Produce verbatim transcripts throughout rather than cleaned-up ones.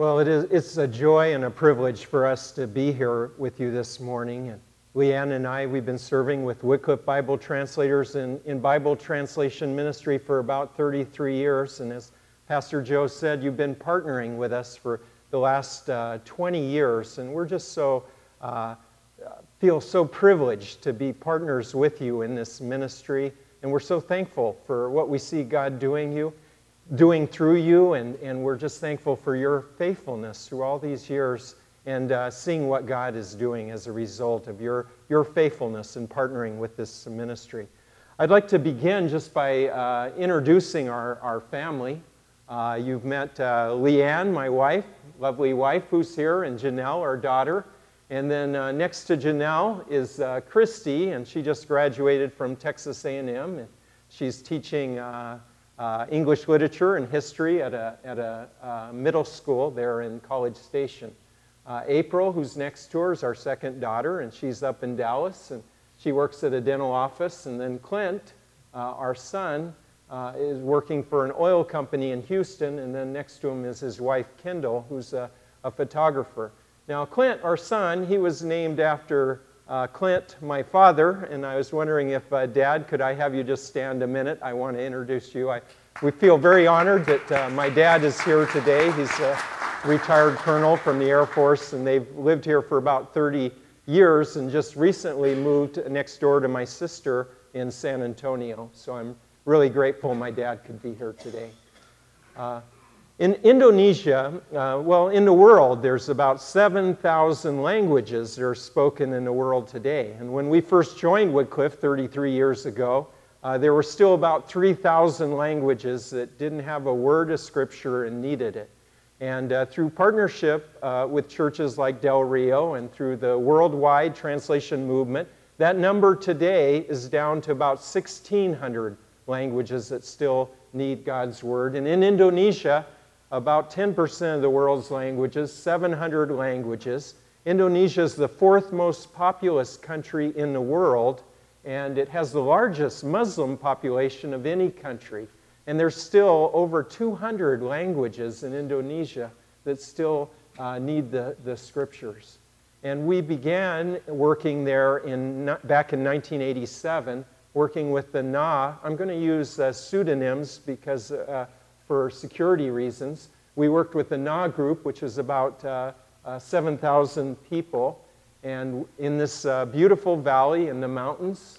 Well, it is, it's a joy and a privilege for us to be here with you this morning. And Leanne and I, we've been serving with Wycliffe Bible Translators in, in Bible translation ministry for about thirty-three years. And as Pastor Joe said, you've been partnering with us for the last uh, twenty years. And we're just so, uh, feel so privileged to be partners with you in this ministry. And we're so thankful for what we see God doing you. doing through you, and, and we're just thankful for your faithfulness through all these years and uh, seeing what God is doing as a result of your, your faithfulness in partnering with this ministry. I'd like to begin just by uh, introducing our, our family. Uh, you've met uh, Leanne, my wife, lovely wife, who's here, and Janelle, our daughter. And then uh, next to Janelle is uh, Christy, and she just graduated from Texas A and M. And she's teaching uh, Uh, English literature and history at a, at a uh, middle school there in College Station. Uh, April, who's next to her, is our second daughter, and she's up in Dallas, and she works at a dental office. And then Clint, uh, our son, uh, is working for an oil company in Houston, and then next to him is his wife, Kendall, who's a, a photographer. Now, Clint, our son, he was named after Uh, Clint, my father, and I was wondering if, uh, Dad, could I have you just stand a minute? I want to introduce you. I, we feel very honored that uh, my dad is here today. He's a retired colonel from the Air Force, and they've lived here for about thirty years and just recently moved next door to my sister in San Antonio. So I'm really grateful my dad could be here today. Uh, In Indonesia, uh, well, in the world, there's about seven thousand languages that are spoken in the world today. And when we first joined Wycliffe thirty-three years ago, uh, there were still about three thousand languages that didn't have a word of Scripture and needed it. And uh, through partnership uh, with churches like Del Rio and through the worldwide translation movement, that number today is down to about sixteen hundred languages that still need God's Word. And in Indonesia, about ten percent of the world's languages, seven hundred languages. Indonesia is the fourth most populous country in the world, and it has the largest Muslim population of any country. And there's still over two hundred languages in Indonesia that still uh, need the, the Scriptures. And we began working there in back in nineteen eighty-seven, working with the N A. I'm going to use uh, pseudonyms because uh, for security reasons. We worked with the N A group, which is about uh, uh, seven thousand people, and in this uh, beautiful valley in the mountains.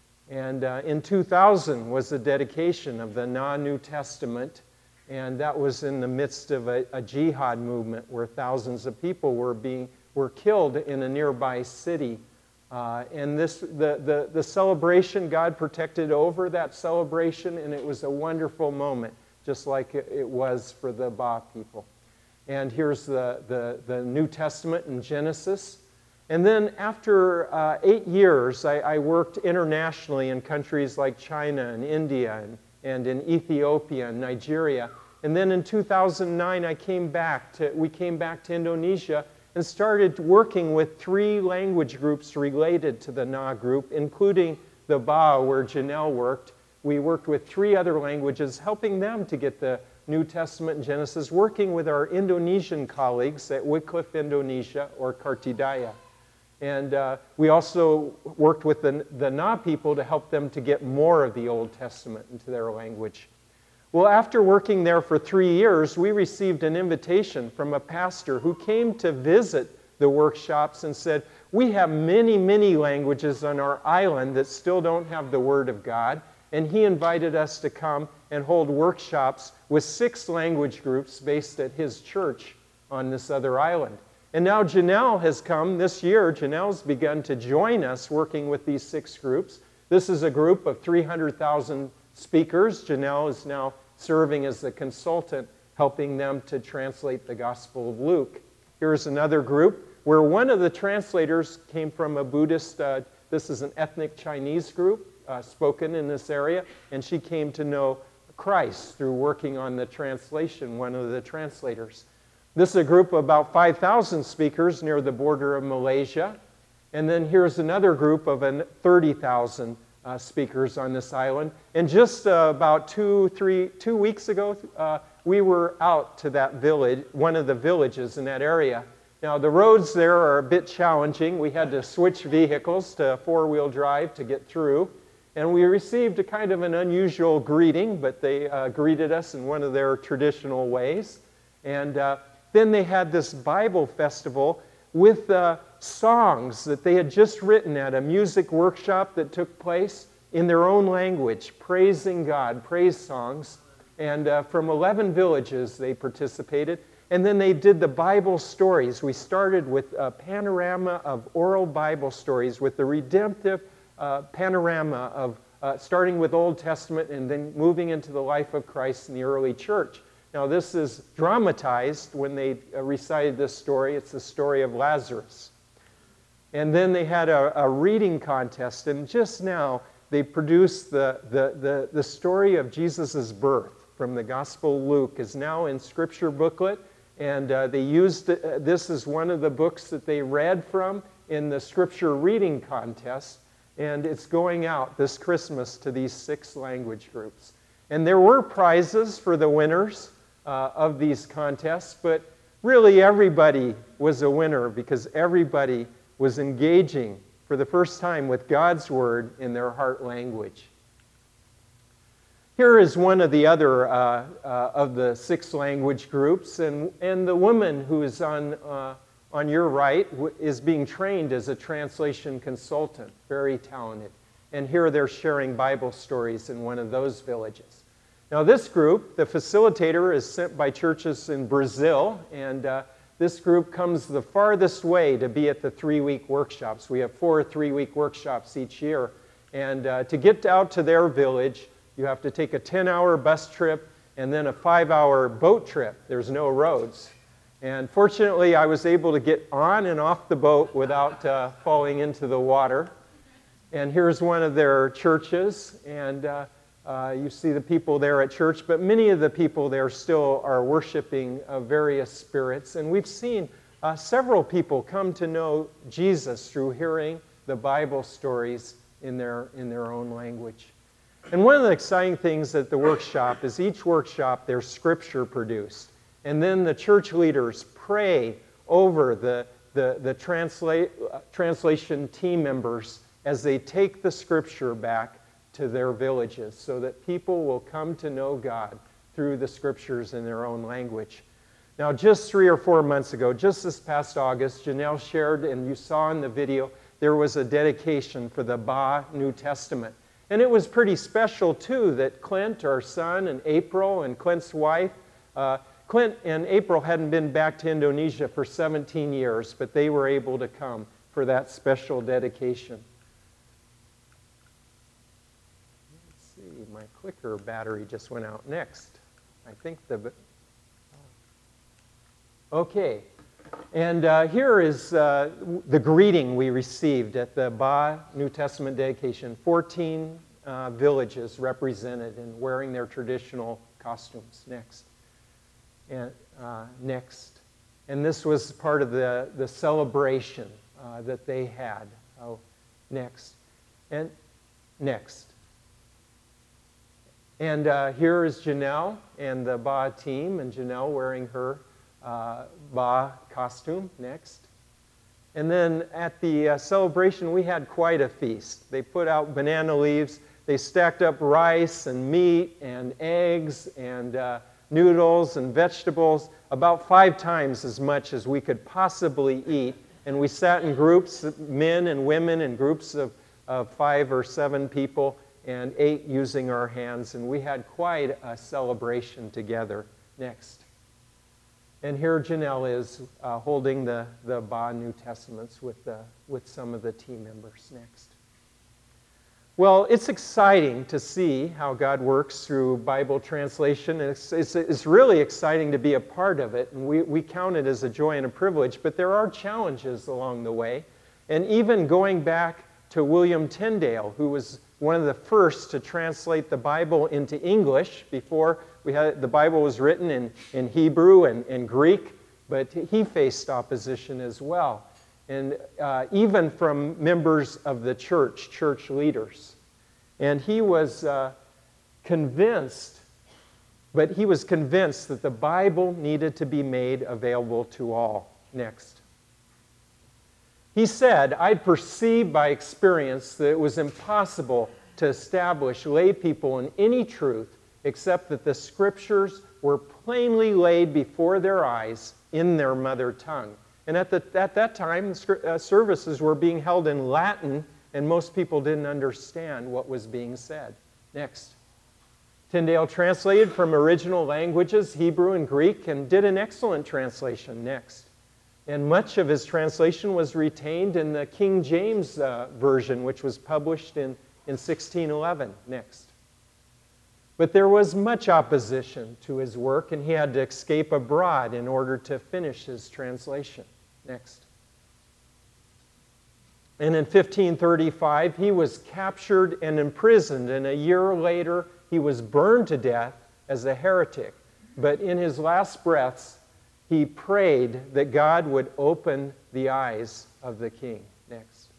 And uh, in two thousand was the dedication of the N A New Testament, and that was in the midst of a, a jihad movement where thousands of people were being were killed in a nearby city. Uh, and this the, the the celebration, God protected over that celebration, and it was a wonderful moment, just like it was for the Ba people. And here's the, the, the New Testament in Genesis. And then after uh, eight years, I, I worked internationally in countries like China and India and, and in Ethiopia and Nigeria. And then in two thousand nine, I came back to, we came back to Indonesia and started working with three language groups related to the N A group, including the Ba, where Janelle worked. We worked with three other languages, helping them to get the New Testament in Genesis, working with our Indonesian colleagues at Wycliffe Indonesia, or Kartidaya. And uh, we also worked with the, the N A people to help them to get more of the Old Testament into their language. Well, after working there for three years, we received an invitation from a pastor who came to visit the workshops and said, we have many, many languages on our island that still don't have the Word of God. And he invited us to come and hold workshops with six language groups based at his church on this other island. And now Janelle has come this year. Janelle's begun to join us working with these six groups. This is a group of three hundred thousand speakers. Janelle is now serving as the consultant, helping them to translate the Gospel of Luke. Here's another group where one of the translators came from a Buddhist, uh, this is an ethnic Chinese group, Uh, spoken in this area, and she came to know Christ through working on the translation, one of the translators. This is a group of about five thousand speakers near the border of Malaysia. And then here's another group of thirty thousand uh, speakers on this island. And just uh, about two, three, two weeks ago, uh, we were out to that village, one of the villages in that area. Now, the roads there are a bit challenging. We had to switch vehicles to four-wheel drive to get through. And we received a kind of an unusual greeting, but they uh, greeted us in one of their traditional ways. And uh, then they had this Bible festival with uh, songs that they had just written at a music workshop that took place in their own language, praising God, praise songs. And uh, from eleven villages they participated. And then they did the Bible stories. We started with a panorama of oral Bible stories with the redemptive uh, panorama of uh, starting with Old Testament and then moving into the life of Christ in the early church. Now this is dramatized when they uh, recited this story. It's the story of Lazarus. And then they had a, a reading contest, and just now they produced the, the, the, the story of Jesus' birth from the Gospel of Luke is now in Scripture booklet. And uh, they used it, uh, this as one of the books that they read from in the scripture reading contest. And it's going out this Christmas to these six language groups. And there were prizes for the winners uh, of these contests, but really everybody was a winner because everybody was engaging for the first time with God's Word in their heart language. Here is one of the other uh, uh, of the six language groups, and, and the woman who is on, uh, on your right is being trained as a translation consultant, very talented. And here they're sharing Bible stories in one of those villages. Now this group, the facilitator is sent by churches in Brazil, and uh, this group comes the farthest way to be at the three-week workshops. We have four three-week workshops each year, and uh, to get out to their village, you have to take a ten-hour bus trip and then a five-hour boat trip. There's no roads. And fortunately, I was able to get on and off the boat without uh, falling into the water. And here's one of their churches. And uh, uh, you see the people there at church. But many of the people there still are worshiping uh, various spirits. And we've seen uh, several people come to know Jesus through hearing the Bible stories in their, in their own language. And one of the exciting things at the workshop is each workshop there's scripture produced. And then the church leaders pray over the, the, the translate, uh, translation team members as they take the scripture back to their villages so that people will come to know God through the scriptures in their own language. Now, just three or four months ago, just this past August, Janelle shared, and you saw in the video, there was a dedication for the Ba New Testament. And it was pretty special, too, that Clint, our son, and April, and Clint's wife, uh, Clint and April hadn't been back to Indonesia for seventeen years, but they were able to come for that special dedication. Let's see, my clicker battery just went out. Next. I think the... Okay. And uh, here is uh, the greeting we received at the Ba New Testament dedication. fourteen uh, villages represented and wearing their traditional costumes. Next. And uh, next. And this was part of the, the celebration uh, that they had. Oh, next. And next. And uh, here is Janelle and the Ba team, and Janelle wearing her Uh, Ba costume. Next. And then at the uh, celebration, we had quite a feast. They put out banana leaves. They stacked up rice and meat and eggs and uh, noodles and vegetables, about five times as much as we could possibly eat. And we sat in groups, men and women, in groups of, of five or seven people, and ate using our hands. And we had quite a celebration together. Next. And here Janelle is uh, holding the, the Ba New Testaments with, the, with some of the team members. Next. Well, it's exciting to see how God works through Bible translation. It's, it's, it's really exciting to be a part of it, and we, we count it as a joy and a privilege, but there are challenges along the way. And even going back to William Tyndale, who was one of the first to translate the Bible into English before we had, the Bible was written in, in Hebrew and, and Greek, but he faced opposition as well. And uh, even from members of the church, church leaders. And he was uh, convinced But he was convinced that the Bible needed to be made available to all. Next. He said, "I'd perceived by experience that it was impossible to establish lay people in any truth except that the Scriptures were plainly laid before their eyes in their mother tongue." And at, the, at that time, uh, services were being held in Latin, and most people didn't understand what was being said. Next. Tyndale translated from original languages, Hebrew and Greek, and did an excellent translation. Next. And much of his translation was retained in the King James uh, Version, which was published in, in sixteen eleven. Next. But there was much opposition to his work, and he had to escape abroad in order to finish his translation. Next. And in fifteen thirty-five, he was captured and imprisoned, and a year later, he was burned to death as a heretic. But in his last breaths, he prayed that God would open the eyes of the king. Next.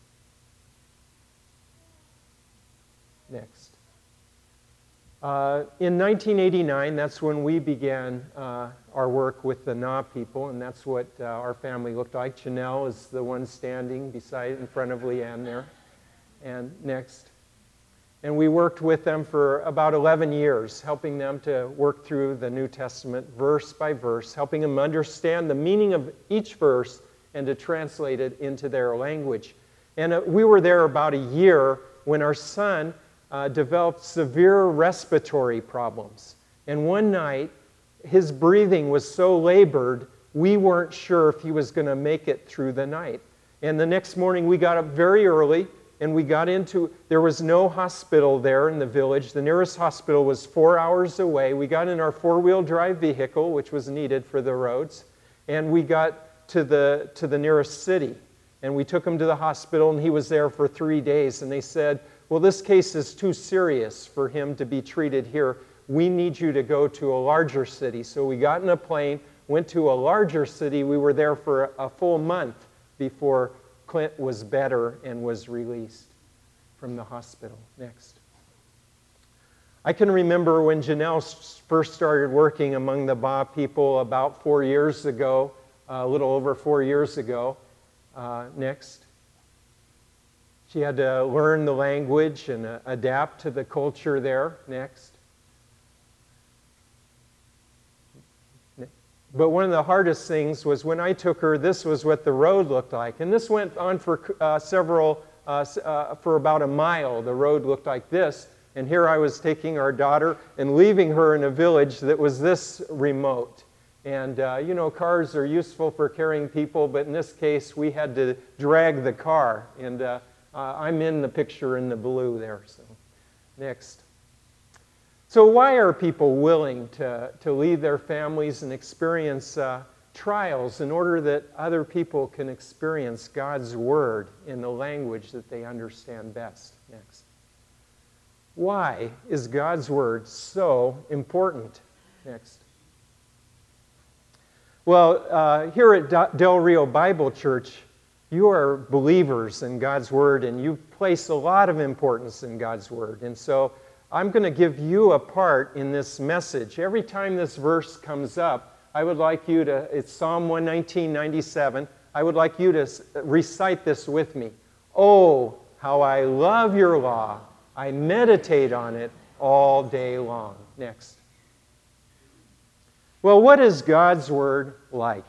Next. Uh, in nineteen eighty-nine, that's when we began uh, our work with the Na people, and that's what uh, our family looked like. Chanel is the one standing beside, in front of Leanne there. And next. And we worked with them for about eleven years, helping them to work through the New Testament verse by verse, helping them understand the meaning of each verse and to translate it into their language. And uh, we were there about a year when our son Uh, developed severe respiratory problems. And one night, his breathing was so labored, we weren't sure if he was going to make it through the night. And the next morning, we got up very early, and we got into, there was no hospital there in the village. The nearest hospital was four hours away. We got in our four-wheel drive vehicle, which was needed for the roads, and we got to the, to the nearest city. And we took him to the hospital, and he was there for three days, and they said, "Well, this case is too serious for him to be treated here. We need you to go to a larger city." So we got in a plane, went to a larger city. We were there for a full month before Clint was better and was released from the hospital. Next. I can remember when Janelle first started working among the Ba people about four years ago, a little over four years ago. Uh, next. She had to learn the language and uh, adapt to the culture there. Next. But one of the hardest things was when I took her, this was what the road looked like. And this went on for uh, several, uh, uh, for about a mile. The road looked like this. And here I was taking our daughter and leaving her in a village that was this remote. And, uh, you know, cars are useful for carrying people, but in this case, we had to drag the car. And uh, Uh, I'm in the picture in the blue there. So, next. So why are people willing to, to leave their families and experience uh, trials in order that other people can experience God's Word in the language that they understand best? Next. Why is God's Word so important? Next. Well, uh, here at Del Rio Bible Church, you are believers in God's Word, and you place a lot of importance in God's Word. And so I'm going to give you a part in this message. Every time this verse comes up, I would like you to, it's Psalm one nineteen, ninety-seven, I would like you to recite this with me. "Oh, how I love your law. I meditate on it all day long." Next. Well, what is God's Word like?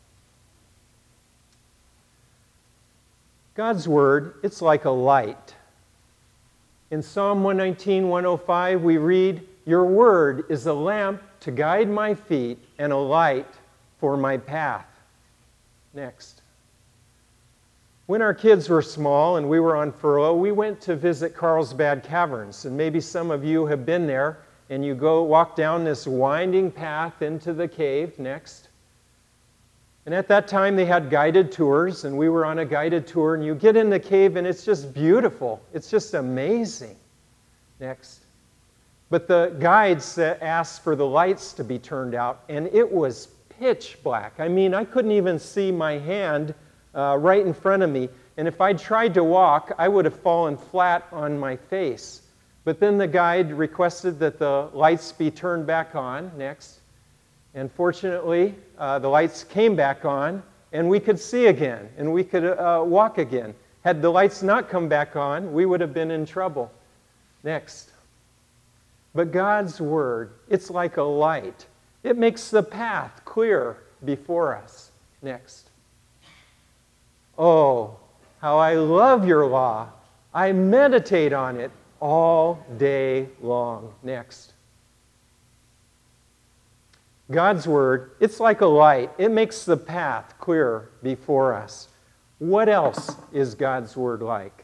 God's Word, it's like a light. In Psalm one nineteen, one oh five, we read, "Your Word is a lamp to guide my feet and a light for my path." Next. When our kids were small and we were on furlough, we went to visit Carlsbad Caverns. And maybe some of you have been there, and you go walk down this winding path into the cave. Next. And at that time, they had guided tours, and we were on a guided tour, and you get in the cave, and it's just beautiful. It's just amazing. Next. But the guides asked for the lights to be turned out, and it was pitch black. I mean, I couldn't even see my hand uh, right in front of me, and if I tried to walk, I would have fallen flat on my face. But then the guide requested that the lights be turned back on next. And fortunately, uh, the lights came back on, and we could see again, and we could uh, walk again. Had the lights not come back on, we would have been in trouble. Next. But God's Word, it's like a light. It makes the path clear before us. Next. Oh, how I love your law. I meditate on it all day long. Next. God's Word, it's like a light. It makes the path clear before us. What else is God's Word like?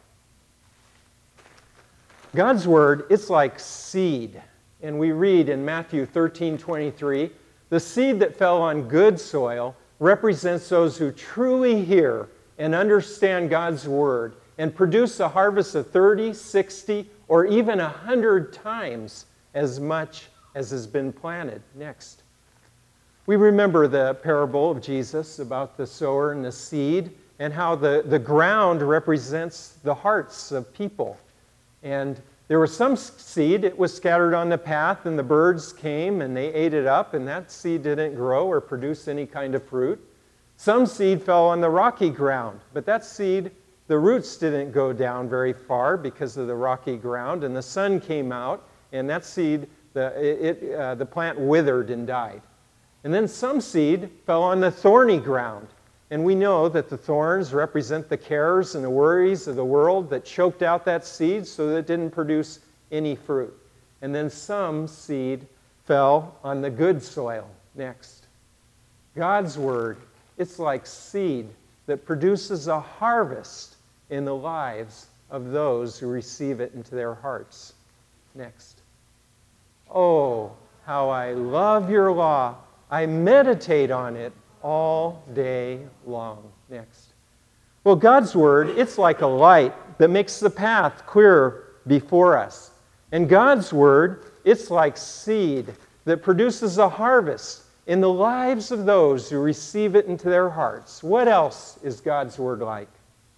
God's Word, it's like seed. And we read in Matthew thirteen twenty-three, the seed that fell on good soil represents those who truly hear and understand God's Word and produce a harvest of thirty, sixty, or even one hundred times as much as has been planted. Next. We remember the parable of Jesus about the sower and the seed and how the, the ground represents the hearts of people. And there was some seed, it was scattered on the path, and the birds came and they ate it up, and that seed didn't grow or produce any kind of fruit. Some seed fell on the rocky ground, but that seed, the roots didn't go down very far because of the rocky ground, and the sun came out, and that seed, the, it, uh, the plant withered and died. And then some seed fell on the thorny ground. And we know that the thorns represent the cares and the worries of the world that choked out that seed so that it didn't produce any fruit. And then some seed fell on the good soil. Next. God's Word, it's like seed that produces a harvest in the lives of those who receive it into their hearts. Next. Oh, how I love your law. I meditate on it all day long. Next. Well, God's Word, it's like a light that makes the path clearer before us. And God's Word, it's like seed that produces a harvest in the lives of those who receive it into their hearts. What else is God's Word like?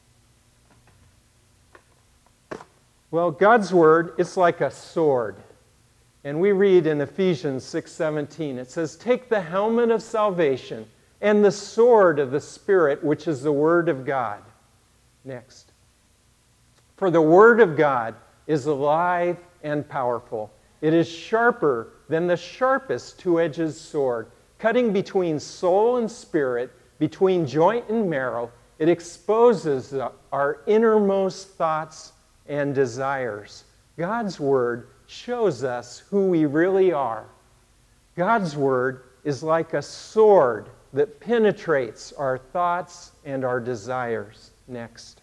Well, God's Word, it's like a sword. And we read in Ephesians six seventeen, it says, "Take the helmet of salvation and the sword of the Spirit, which is the Word of God." Next. For the Word of God is alive and powerful. It is sharper than the sharpest two-edged sword, cutting between soul and spirit, between joint and marrow. It exposes our innermost thoughts and desires. God's Word shows us who we really are. God's Word is like a sword that penetrates our thoughts and our desires. Next.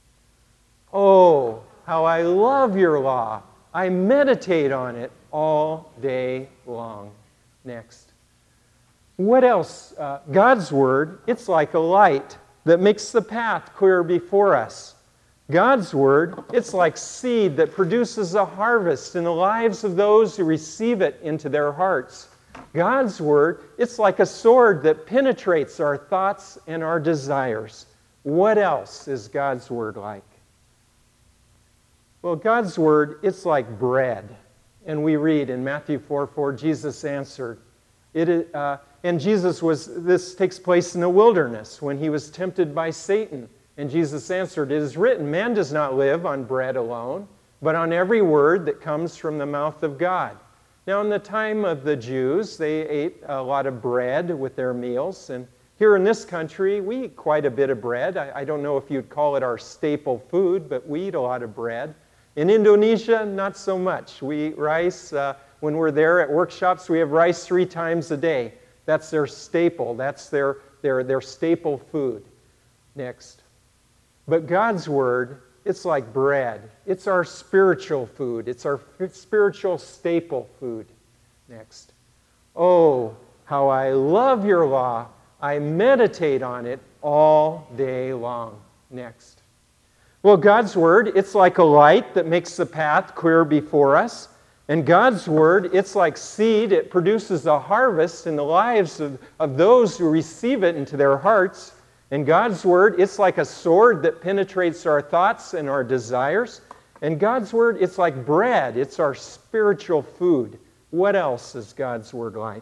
Oh, how I love your law. I meditate on it all day long. Next. What else? Uh, God's Word, it's like a light that makes the path clear before us. God's Word, it's like seed that produces a harvest in the lives of those who receive it into their hearts. God's Word, it's like a sword that penetrates our thoughts and our desires. What else is God's Word like? Well, God's Word, it's like bread. And we read in Matthew four four, Jesus answered. It, uh, and Jesus was, this takes place in the wilderness when he was tempted by Satan. And Jesus answered, "It is written, man does not live on bread alone, but on every word that comes from the mouth of God." Now, in the time of the Jews, they ate a lot of bread with their meals. And here in this country, we eat quite a bit of bread. I, I don't know if you'd call it our staple food, but we eat a lot of bread. In Indonesia, not so much. We eat rice. Uh, when we're there at workshops, we have rice three times a day. That's their staple. That's their, their, their staple food. Next. But God's Word, it's like bread. It's our spiritual food. It's our spiritual staple food. Next. Oh, how I love your law. I meditate on it all day long. Next. Well, God's Word, it's like a light that makes the path clear before us. And God's Word, it's like seed. It produces a harvest in the lives of, of those who receive it into their hearts. And God's Word, it's like a sword that penetrates our thoughts and our desires. And God's Word, it's like bread. It's our spiritual food. What else is God's Word like?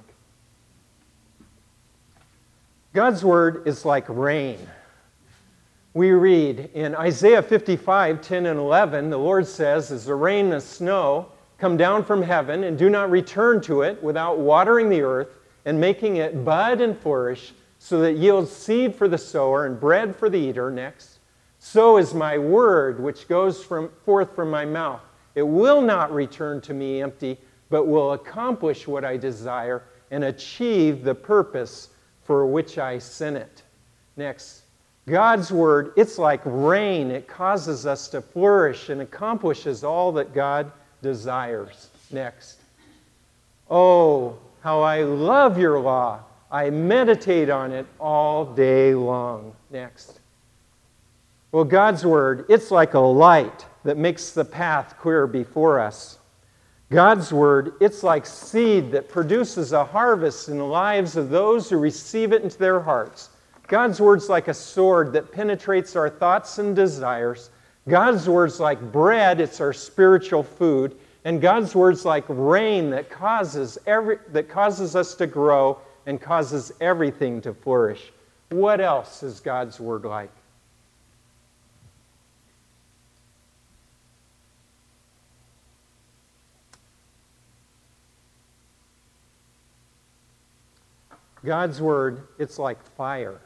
God's Word is like rain. We read in Isaiah fifty-five, ten and eleven, the Lord says, as the rain and the snow come down from heaven and do not return to it without watering the earth and making it bud and flourish, so that it yields seed for the sower and bread for the eater. Next. So is my word which goes from, forth from my mouth. It will not return to me empty, but will accomplish what I desire and achieve the purpose for which I sent it. Next. God's Word, it's like rain. It causes us to flourish and accomplishes all that God desires. Next. Oh, how I love your law. I meditate on it all day long. Next. Well, God's Word, it's like a light that makes the path clear before us. God's Word, it's like seed that produces a harvest in the lives of those who receive it into their hearts. God's Word's like a sword that penetrates our thoughts and desires. God's Word's like bread, it's our spiritual food. And God's Word's like rain that causes every that causes us to grow and causes everything to flourish. What else is God's Word like? God's Word, it's like fire.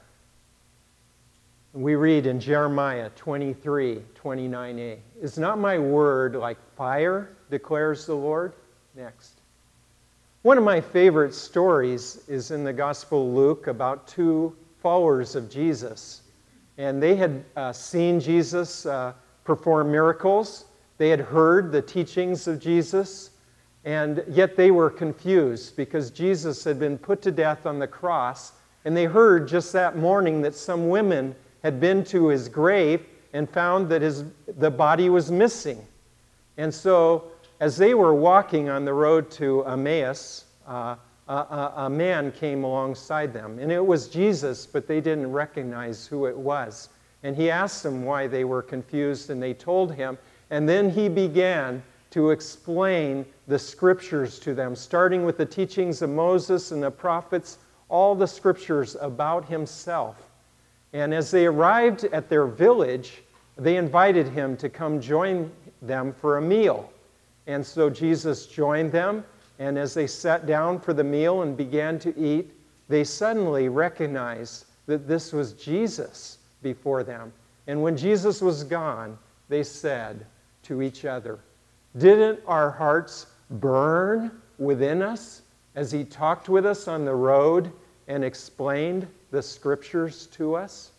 We read in Jeremiah twenty-three, twenty-nine a, is not my word like fire, declares the Lord? Next. One of my favorite stories is in the Gospel of Luke about two followers of Jesus. And they had uh, seen Jesus uh, perform miracles. They had heard the teachings of Jesus. And yet they were confused because Jesus had been put to death on the cross. And they heard just that morning that some women had been to his grave and found that his, the body was missing. And so, as they were walking on the road to Emmaus, uh, a, a, a man came alongside them. And it was Jesus, but they didn't recognize who it was. And he asked them why they were confused, and they told him. And then he began to explain the scriptures to them, starting with the teachings of Moses and the prophets, all the scriptures about himself. And as they arrived at their village, they invited him to come join them for a meal. And so Jesus joined them, and as they sat down for the meal and began to eat, they suddenly recognized that this was Jesus before them. And when Jesus was gone, they said to each other, "Didn't our hearts burn within us as he talked with us on the road and explained the scriptures to us?"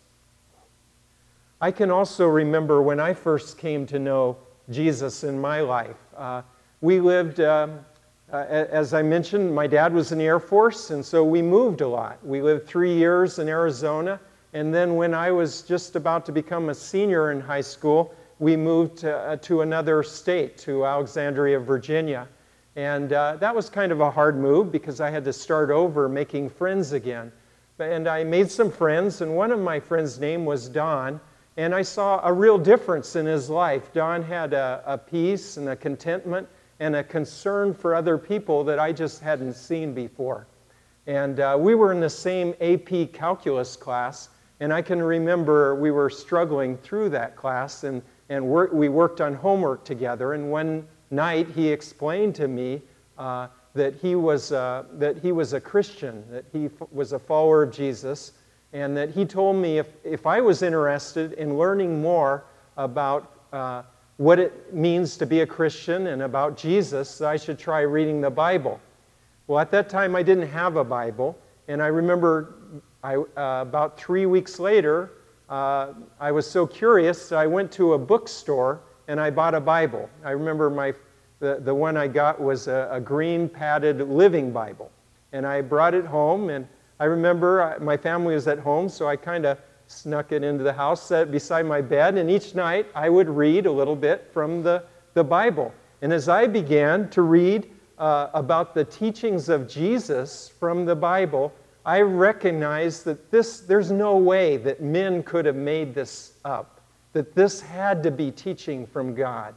I can also remember when I first came to know Jesus in my life. Uh, we lived, um, uh, as I mentioned, my dad was in the Air Force, and so we moved a lot. We lived three years in Arizona, and then when I was just about to become a senior in high school, we moved to, uh, to another state, to Alexandria, Virginia. And uh, that was kind of a hard move because I had to start over making friends again. And I made some friends, and one of my friends' name was Don, and I saw a real difference in his life. Don had a, a peace and a contentment and a concern for other people that I just hadn't seen before. And uh, we were in the same A P calculus class, and I can remember we were struggling through that class, and, and work, we worked on homework together, and one night he explained to me uh, that he was uh, that he was a Christian, that he f- was a follower of Jesus, and that he told me if, if I was interested in learning more about uh, what it means to be a Christian and about Jesus, I should try reading the Bible. Well, at that time I didn't have a Bible, and I remember I, uh, about three weeks later, uh, I was so curious that I went to a bookstore and I bought a Bible. I remember my The, the one I got was a, a green padded Living Bible. And I brought it home, and I remember I, my family was at home, so I kind of snuck it into the house, set it beside my bed, and each night I would read a little bit from the, the Bible. And as I began to read uh, about the teachings of Jesus from the Bible, I recognized that this there's no way that men could have made this up, that this had to be teaching from God.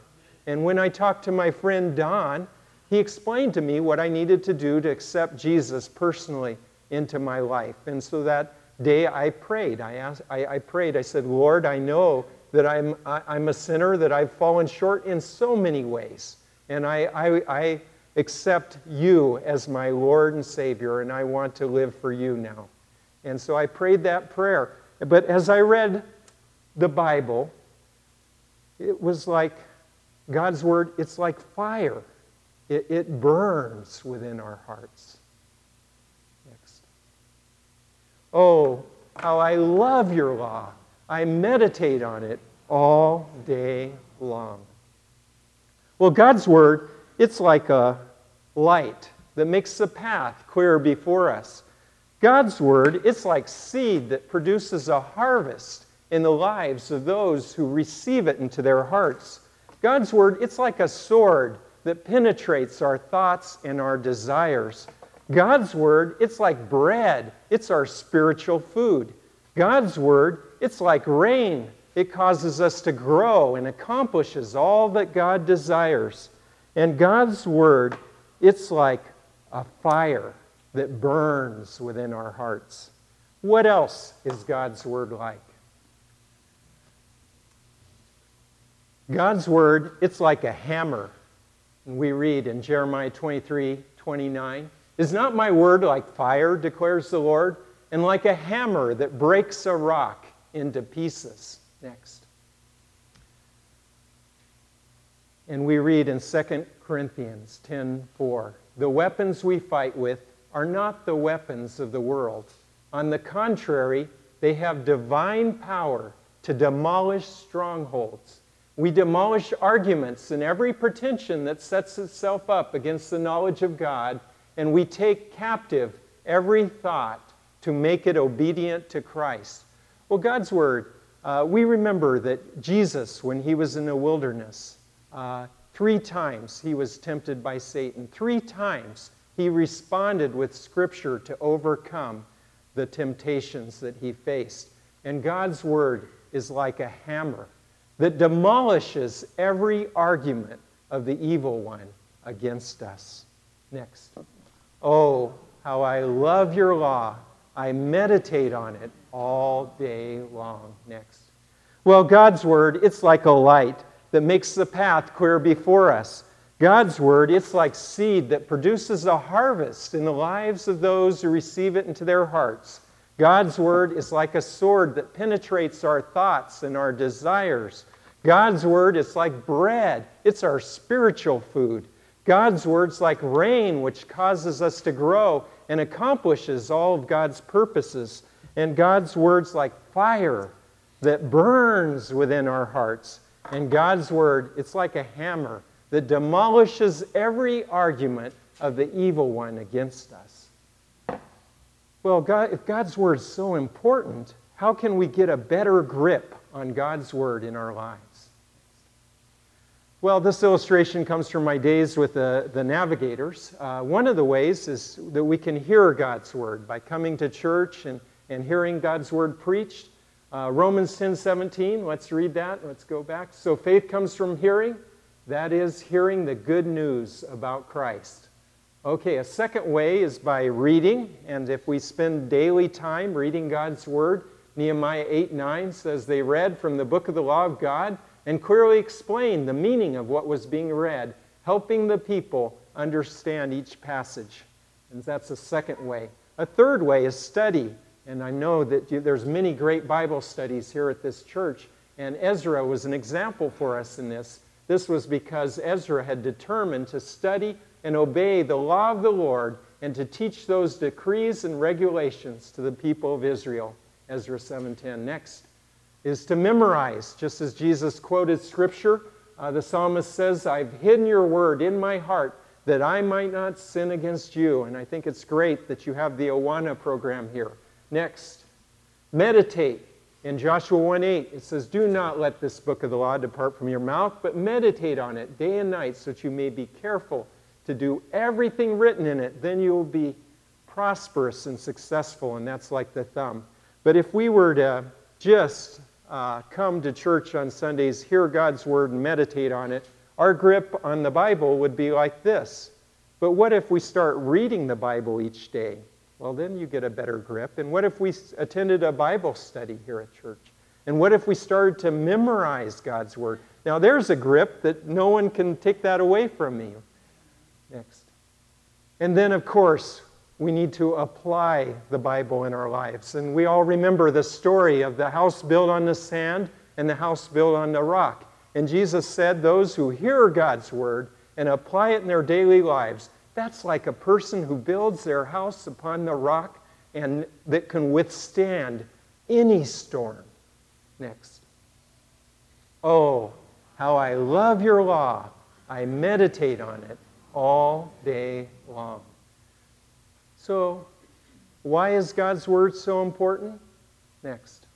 And when I talked to my friend Don, he explained to me what I needed to do to accept Jesus personally into my life. And so that day I prayed. I asked, I, I prayed. I said, Lord, I know that I'm, I, I'm a sinner, that I've fallen short in so many ways. And I, I, I accept you as my Lord and Savior, and I want to live for you now. And so I prayed that prayer. But as I read the Bible, it was like God's Word, it's like fire. It, it burns within our hearts. Next. Oh, how I love your law. I meditate on it all day long. Well, God's Word, it's like a light that makes the path clear before us. God's Word, it's like seed that produces a harvest in the lives of those who receive it into their hearts. God's Word, it's like a sword that penetrates our thoughts and our desires. God's Word, it's like bread. It's our spiritual food. God's Word, it's like rain. It causes us to grow and accomplishes all that God desires. And God's Word, it's like a fire that burns within our hearts. What else is God's Word like? God's Word, it's like a hammer. And we read in Jeremiah twenty-three twenty-nine, is not my word like fire, declares the Lord, and like a hammer that breaks a rock into pieces? Next. And we read in Second Corinthians ten four, the weapons we fight with are not the weapons of the world. On the contrary, they have divine power to demolish strongholds. We demolish arguments and every pretension that sets itself up against the knowledge of God, and we take captive every thought to make it obedient to Christ. Well, God's Word, uh, we remember that Jesus, when he was in the wilderness, uh, three times he was tempted by Satan. Three times he responded with Scripture to overcome the temptations that he faced. And God's Word is like a hammer that demolishes every argument of the evil one against us. Next. Oh, how I love your law. I meditate on it all day long. Next. Well, God's Word, it's like a light that makes the path clear before us. God's Word, it's like seed that produces a harvest in the lives of those who receive it into their hearts. God's Word is like a sword that penetrates our thoughts and our desires. God's Word is like bread. It's our spiritual food. God's Word's like rain, which causes us to grow and accomplishes all of God's purposes. And God's Word's like fire that burns within our hearts. And God's Word, it's like a hammer that demolishes every argument of the evil one against us. Well, God, if God's Word is so important, how can we get a better grip on God's Word in our lives? Well, this illustration comes from my days with the, the Navigators. Uh, one of the ways is that we can hear God's Word by coming to church and, and hearing God's Word preached. Uh, Romans ten seventeen, let's read that. Let's go back. So faith comes from hearing. That is, hearing the good news about Christ. Okay, a second way is by reading, and if we spend daily time reading God's Word, Nehemiah eight nine says they read from the book of the law of God and clearly explained the meaning of what was being read, helping the people understand each passage. And that's a second way. A third way is study, and I know that you, there's many great Bible studies here at this church, and Ezra was an example for us in this. This was because Ezra had determined to study and obey the law of the Lord and to teach those decrees and regulations to the people of Israel. Ezra seven ten. Next is to memorize. Just as Jesus quoted Scripture, uh, the psalmist says, I've hidden your word in my heart that I might not sin against you. And I think it's great that you have the Awana program here. Next, meditate. In Joshua one eight, it says, do not let this book of the law depart from your mouth, but meditate on it day and night so that you may be careful to do everything written in it. Then you will be prosperous and successful, and that's like the thumb. But if we were to just uh, come to church on Sundays, hear God's Word, and meditate on it, our grip on the Bible would be like this. But what if we start reading the Bible each day? Well, then you get a better grip. And what if we attended a Bible study here at church? And what if we started to memorize God's Word? Now, there's a grip that no one can take that away from me. Next. And then, of course, we need to apply the Bible in our lives. And we all remember the story of the house built on the sand and the house built on the rock. And Jesus said, those who hear God's Word and apply it in their daily lives, that's like a person who builds their house upon the rock and that can withstand any storm. Next. Oh, how I love your law. I meditate on it all day long. So, why is God's Word so important? Next.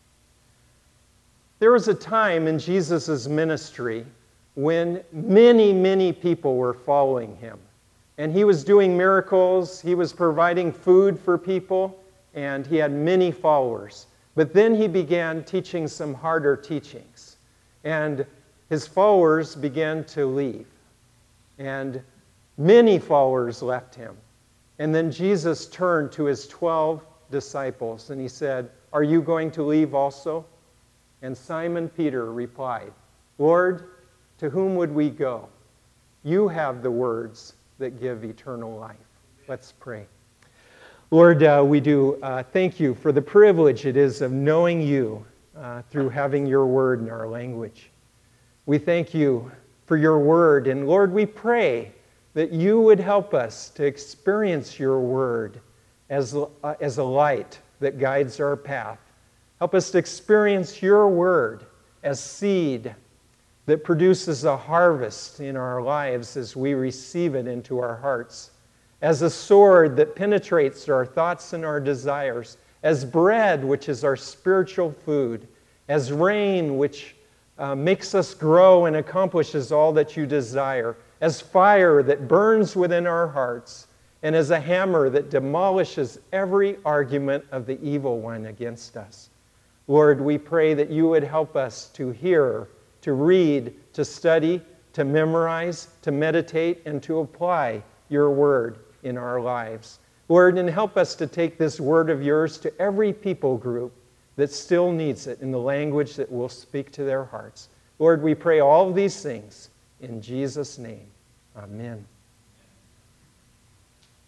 There was a time in Jesus' ministry when many, many people were following him. And he was doing miracles, he was providing food for people, and he had many followers. But then he began teaching some harder teachings. And his followers began to leave. And many followers left him. And then Jesus turned to his twelve disciples and he said, are you going to leave also? And Simon Peter replied, Lord, to whom would we go? You have the words that give eternal life. Let's pray. Lord, uh, we do uh, thank you for the privilege it is of knowing you uh, through having your word in our language. We thank you for your word, and Lord, we pray that you would help us to experience your word as, uh, as a light that guides our path. Help us to experience your word as seed that produces a harvest in our lives as we receive it into our hearts, as a sword that penetrates our thoughts and our desires, as bread, which is our spiritual food, as rain, which uh, makes us grow and accomplishes all that you desire, as fire that burns within our hearts, and as a hammer that demolishes every argument of the evil one against us. Lord, we pray that you would help us to hear, to read, to study, to memorize, to meditate, and to apply your word in our lives. Lord, and help us to take this word of yours to every people group that still needs it in the language that will speak to their hearts. Lord, we pray all of these things in Jesus' name. Amen.